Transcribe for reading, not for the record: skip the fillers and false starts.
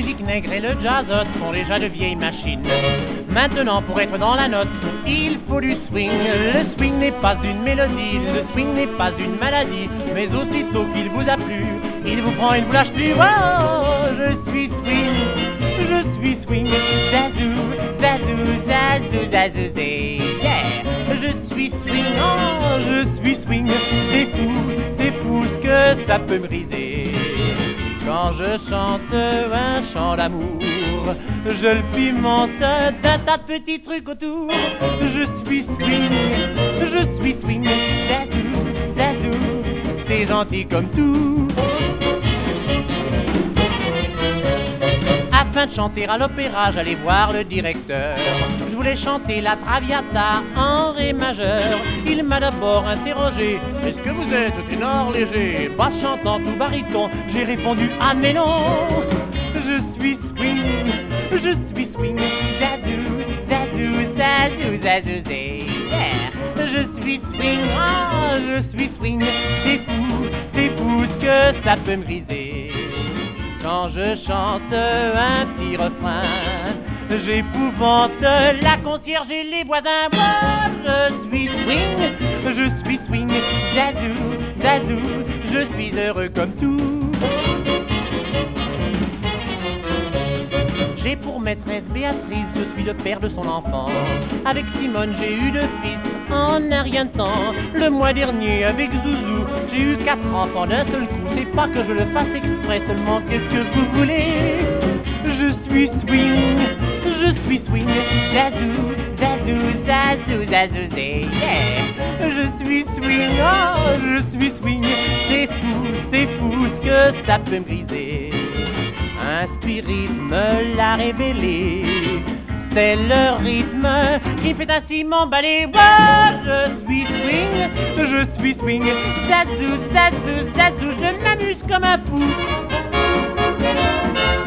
musique nègre et le jazz sont déjà de vieilles machines. Maintenant, pour être dans la note, il faut du swing. Le swing n'est pas une mélodie, le swing n'est pas une maladie. Mais aussitôt qu'il vous a plu, il vous prend, il vous lâche plus. Oh, je suis swing, zazou, zazou, zazou, zazou, zé, yeah. Je suis swing, oh, je suis swing. C'est fou ce que ça peut briser. Quand je chante un chant d'amour, je le pimente d'un tas de petits trucs autour. Je suis swing, zazou, zazou, c'est gentil comme tout. Afin de chanter à l'opéra, j'allais voir le directeur. Je voulais chanter la Traviata en ré majeur. Il m'a d'abord interrogé: est-ce que vous êtes ténor léger, basse chantant ou baryton? J'ai répondu: ah mais non, je suis swing, zazou, zazou, zazou, zazou, zé, yeah. Je suis swing, ah, je suis swing. C'est fou ce que ça peut me briser. Quand je chante un petit refrain, j'épouvante la concierge et les voisins. Moi, je suis swing, zazou, zazou, je suis heureux comme tout. J'ai pour maîtresse Béatrice, je suis le père de son enfant. Avec Simone, j'ai eu 2 fils en un rien de temps. Le mois dernier, avec Zouzou, j'ai eu 4 enfants d'un seul coup. C'est pas que je le fasse exprès, seulement qu'est-ce que vous voulez? Je suis swing, zazou, zazou, zazou, zazou, zé, yeah. Je suis swing, oh, je suis swing. C'est fou ce que ça peut me briser. Un spirit me l'a révélé, c'est le rythme qui fait ainsi m'emballer. Oh, je suis swing, zazou, zazou, zazou, je m'amuse comme un fou.